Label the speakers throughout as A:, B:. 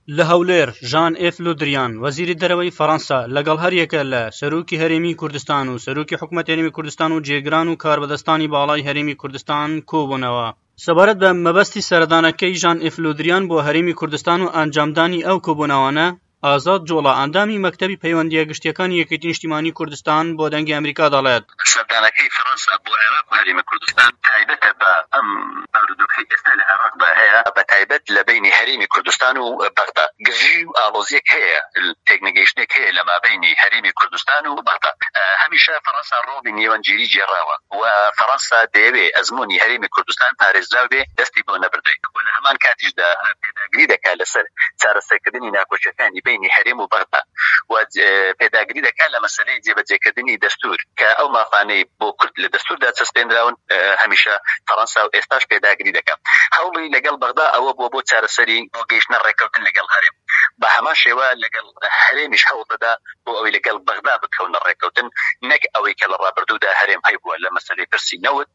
A: لە هەولێر ژان ئێف لودریان وەزیری دەرەوەی فەڕەنسا لەگەڵ هەریەکە لە سەرۆکی هەرێمی کوردستان و سەرۆکی حکومەت هەرێمی کوردستان و جێگران و کاربەدەستانی باڵای هەرێمی کوردستان کۆبوونەوە سەبارەت بە مەبەستی سەردانەکەی ژان ئێف لودریان بۆ هەرێمی کوردستان و ئەنجامدانی ئەو کۆبوونەوانە ئازاد جۆڵا ئەندامی مەکتەبی پەیوەندیە گشتیەکانی یەکێتی نیشتیمانی کوردستان بۆ دەنگی ئەمریکا دەڵێت
B: سەردانەکەی فەڕەنسا بۆ عێراق و هەرێمی کوردستان تایبەتە بە ئەم بارودۆخی ئێستا لە عێراق هەیە بە تایبەت لە بینی هەرێمی کوردستان و بەغدا گژی و ئاڵۆزیەک هەیە تێکنەگەیشتێک هەیە لە مابینی هەرێمی کوردستان و بەغدا هەمیشە فەڕەنسا ڕۆڵی نێوەنجێری جێڕاوە و فەڕەنسا دەیەوێت ئەزموونی هەرێمی کوردستان پارێزراو بێ دەستی بۆ نەبردەی و لە هەمان کاتیشدا پێداگیری دەکات لەسەر چارەسەرکردنی ناکۆچەکانی بینی هەرێم و بەغدا و پێداگیری دەکات لە مەسەلەی جێبەجێکردنی دەستور کە ئەو مافانەی بۆ کورد لە دەستوردا چەسپێنراون هەمیشە فەڕەنسا و ئێستاش پێداگیری دەکات هەوڵی لەگەڵ بەغدا ئەوە بۆ چارەسەری بۆ گەیشتنە ڕێکەوتن لەگەڵ هەرێم بە هەمان شێوە لەگەڵ هەرێمیش هەوڵ دەدا بۆ ئەوەی لەگەڵ بەغدا بکەونە ڕێکەوتن نەک ئەوەی کە لە ڕابردوودا هەرێم هەیبووە لە مەسەلەی پرسی نەوت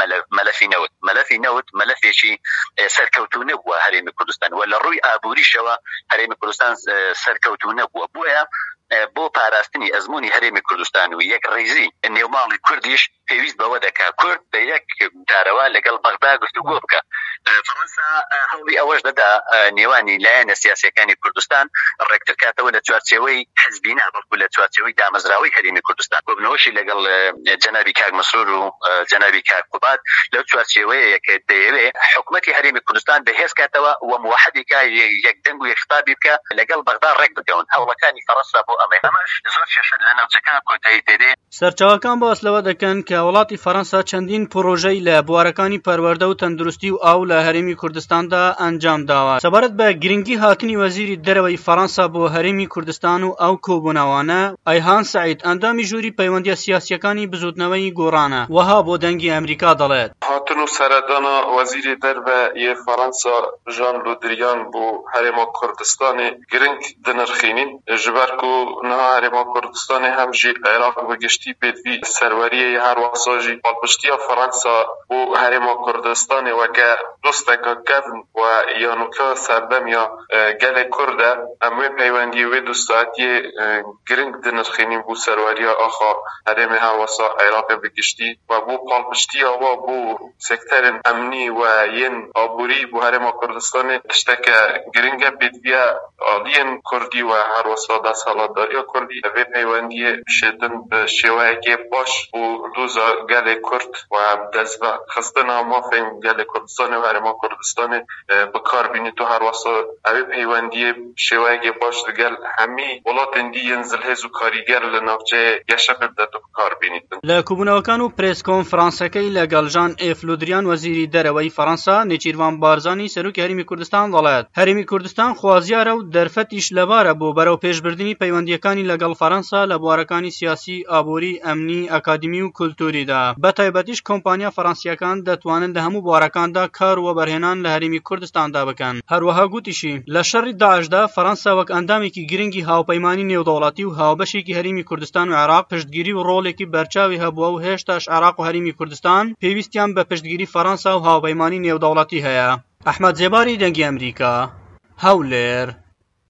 B: مەلەفی نەوت مەلەفێکی سەرکەوتوو نەبووە هەرێمی کوردستان و لە ڕووی ئابووریشەوە هەرێمی کوردستان سەرکەوتوو نەبووە بۆیە بۆ پاراستنی ئەزموونی هەرێمی کوردستان و یەک ڕێزی نێوماڵی کوردیش پێویست بەوە دەکات کورد بە یەک دارەوە لەگەڵ بەغدا گفتوگۆ بکە فەڕەنسا هەوڵی ئەوەش دەدا نێوانی لایەنە سیاسیەکانی کوردستان ڕێکترکاتەوە لە چوارچێوەی حزبینا بەڵکو لە چوارچێوەی دامەزراوەی هەرێمی کوردستان کۆبنەوەشی لەگەڵ جەنابی کاک مەسرور و جەنابی کاک قوبات لەو چوارچێوەیە کە دەیەوێت حکومەتی هەرێمی کوردستان بەهێز کاتەوە و موحدێکا یەک دەنگ و یەک خطابی بکە لەگەڵ بەغدا ڕێک بکەون هەوڵەکانی فەڕەنسا بۆ ئەمەش زۆر کێشە لە ناوچەکان کۆتایی تێدێ
A: سەرچاوەکان باس لەوە دەکەن کە وڵاتی فەڕەنسا چەندین پرۆژەی لە بوارەکانی پەروەردە و تەندروستی و ئاو لە هەرێمی کوردستاندا ئەنجام داوە سەبارەت بە گرنگی هاتنی وەزیری دەرەوەی فەڕەنسا بۆ هەرێمی کوردستان و ئەو کۆبوونەوانە ئەیهان سەعید ئەندامی ژووری پەیوەندیە سیاسیەکانی بزوتنەوەی گۆڕانە وەها بۆ دەنگی ئەمریکا دەڵێت
C: هاتن و سەردانا وەزیری دەربەیە فەڕەنسا ژان لودریان بۆ هەرێما کوردستانی گرنگ دنرخینین ژبەر و نها هەرێما کوردستانی هەم ژی عێراق بەگشتی پێدوی سەروەریەی هەروەساژی پاڵپشتیە فەڕەنسا بۆ هەرێما کوردستانی وەکە دۆستێکە گەرم و یانوکە سەردەمیا گەلێک کوردە ئەموێ پەیوەندی وێ دوستاتیە گرنگ دنرخینین بۆ سەروەریە ئاخا هەرێمی هەوەسا عێراق بەگشتی و بۆ پاڵپشتیەوە بۆ سێکتەرن ئەمنی و یەن ئابووری بۆ هەرێما کوردستانی تشتێکە گرنگە پێدویە ئاڵیەن کوردی و هەروەسا دەسەڵاتداریە کوردی ئەوێ پەیوەندیە شێتن بە شێوەیەکی باش بۆ دۆزە گەلێک کورد و دەست بە خستنە مافین گەلێک کوردستانی و هەرێما کوردستانی بەکاربینێت و هەروەسا ئەوێ پەیوەندیە شێوەیەکی باش لەگەڵ هەمی وڵاتên دیەن زلهێز و کاریگەر لە ناوچەیە گەشە بدات و بەکاربینێتن
A: لە کوبوونەوەکان و پرێس کۆنفرانسەکەی لەگەڵ ژان ئێف لودریان وەزیری دەرەوەی فەڕەنسا نێچیروان بارزانی سەرۆکی هەرێمی کوردستان دەڵێت هەرێمی کوردستان خوازیارە و دەرفەتیش لەبارە بۆ بەرەو پێشبردننی پەیوەندیەکانی لەگەڵ فەڕەنسا لە بوارەکانی سیاسی ئابووری ئەمنی ئەکادمی و کولتوریدا بە تایبەتیش کۆمپانیا فەڕەنسیەکان دەتوانن لە هەموو بوارەکاندا کار و بەرهێنان لە هەرێمی کوردستاندا بکەن هەروەها گوتیشی لە شەڕی داعشدا فەڕەنسا وەک ئەندامێکی گرنگی هاوپەیمانی نێودەوڵەتی و هاوبەشێکی هەرێمی کوردستان و عێراق پشتگیری و ڕۆڵێکی بەرچاوی هەبووە و هێشتاش عێراق و هەرێمی کوردستان پێویستیان بە پشتگیری فەڕەنسا و هاوپەیمانی نێودەوڵەتی هەیە ئەحمەد جێباری دەنگی ئەمریکا هەولێر